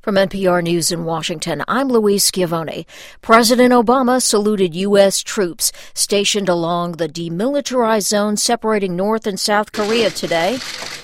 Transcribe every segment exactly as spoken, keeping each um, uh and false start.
From N P R News in Washington, I'm Louise Schiavone. President Obama saluted U S troops stationed along the demilitarized zone separating North and South Korea today.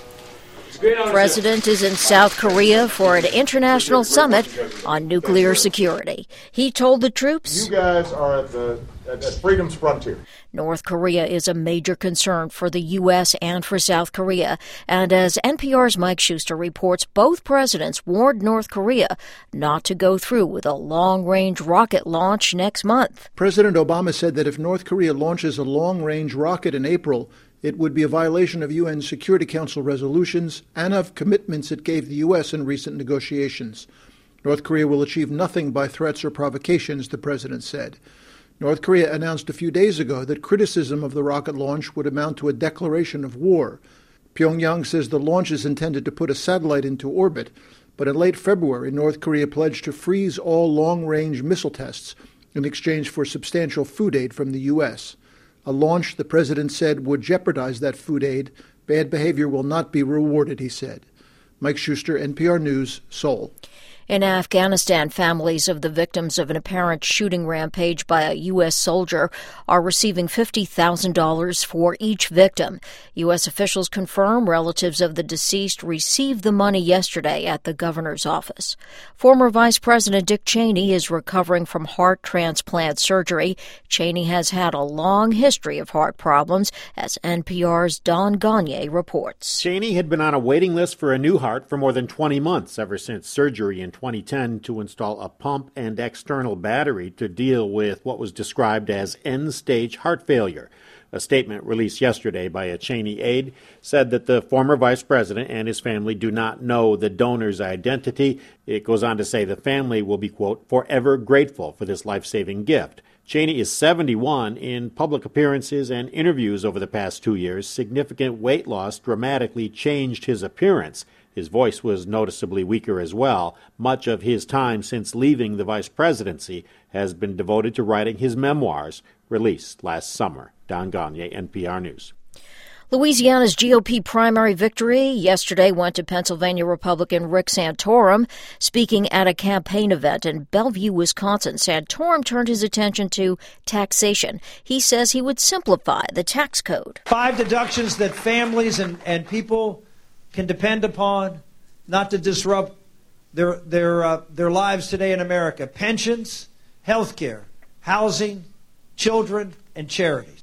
The president is in South Korea for an international summit on nuclear security. He told the troops, "You guys are at the at freedom's frontier." North Korea is a major concern for the U S and for South Korea. And as N P R's Mike Schuster reports, both presidents warned North Korea not to go through with a long-range rocket launch next month. President Obama said that if North Korea launches a long-range rocket in April, it would be a violation of U N Security Council resolutions and of commitments it gave the U S in recent negotiations. North Korea will achieve nothing by threats or provocations, the president said. North Korea announced a few days ago that criticism of the rocket launch would amount to a declaration of war. Pyongyang says the launch is intended to put a satellite into orbit, but in late February, North Korea pledged to freeze all long-range missile tests in exchange for substantial food aid from the U S. A launch, the president said, would jeopardize that food aid. Bad behavior will not be rewarded, he said. Mike Schuster, N P R News, Seoul. In Afghanistan, families of the victims of an apparent shooting rampage by a U S soldier are receiving fifty thousand dollars for each victim. U S officials confirm relatives of the deceased received the money yesterday at the governor's office. Former Vice President Dick Cheney is recovering from heart transplant surgery. Cheney has had a long history of heart problems, as N P R's Don Gagne reports. Cheney had been on a waiting list for a new heart for more than twenty months, ever since surgery in twenty ten to install a pump and external battery to deal with what was described as end-stage heart failure. A statement released yesterday by a Cheney aide said that the former vice president and his family do not know the donor's identity. It goes on to say the family will be, quote, forever grateful for this life-saving gift. Cheney is seventy-one. In public appearances and interviews over the past two years, significant weight loss dramatically changed his appearance. His voice was noticeably weaker as well. Much of his time since leaving the vice presidency has been devoted to writing his memoirs, released last summer. Don Gagne, N P R News. Louisiana's G O P primary victory yesterday went to Pennsylvania Republican Rick Santorum. Speaking at a campaign event in Bellevue, Wisconsin, Santorum turned his attention to taxation. He says he would simplify the tax code. Five deductions that families and, and people can depend upon not to disrupt their their uh, their lives today in America: pensions, health care, housing, children, and charities.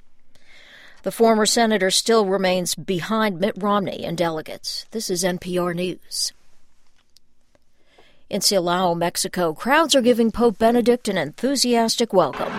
The former senator still remains behind Mitt Romney in delegates. This is N P R News. In Silao, Mexico, crowds are giving Pope Benedict an enthusiastic welcome.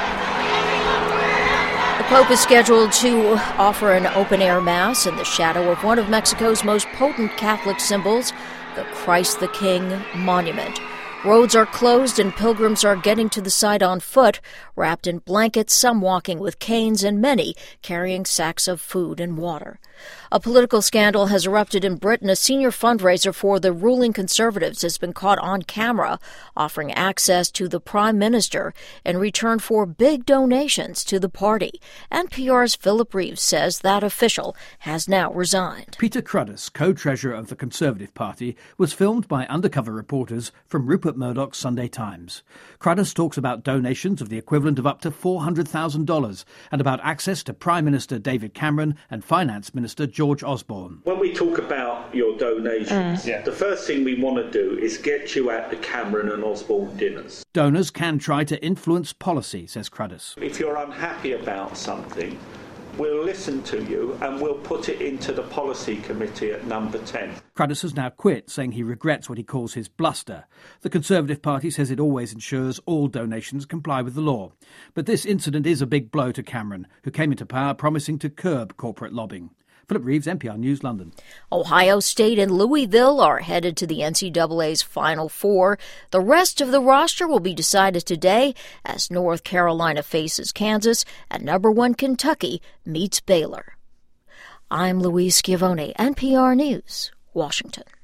The Pope is scheduled to offer an open-air mass in the shadow of one of Mexico's most potent Catholic symbols, the Christ the King monument. Roads are closed and pilgrims are getting to the site on foot, wrapped in blankets, some walking with canes, and many carrying sacks of food and water. A political scandal has erupted in Britain. A senior fundraiser for the ruling Conservatives has been caught on camera, offering access to the Prime Minister in return for big donations to the party. N P R's Philip Reeves says that official has now resigned. Peter Cruddas, co-treasurer of the Conservative Party, was filmed by undercover reporters from Rupert Murdoch's Sunday Times. Cruddas talks about donations of the equivalent of up to four hundred thousand dollars and about access to Prime Minister David Cameron and Finance Minister George Osborne. When we talk about your donations, mm. yeah. the first thing we want to do is get you at the Cameron and Osborne dinners. Donors can try to influence policy, says Cruddas. If you're unhappy about something, we'll listen to you and we'll put it into the policy committee at number ten. Cruddas has now quit, saying he regrets what he calls his bluster. The Conservative Party says it always ensures all donations comply with the law. But this incident is a big blow to Cameron, who came into power promising to curb corporate lobbying. Philip Reeves, N P R News, London. Ohio State and Louisville are headed to the N C double A's Final Four. The rest of the roster will be decided today as North Carolina faces Kansas and number one Kentucky meets Baylor. I'm Louise Schiavone, N P R News, Washington.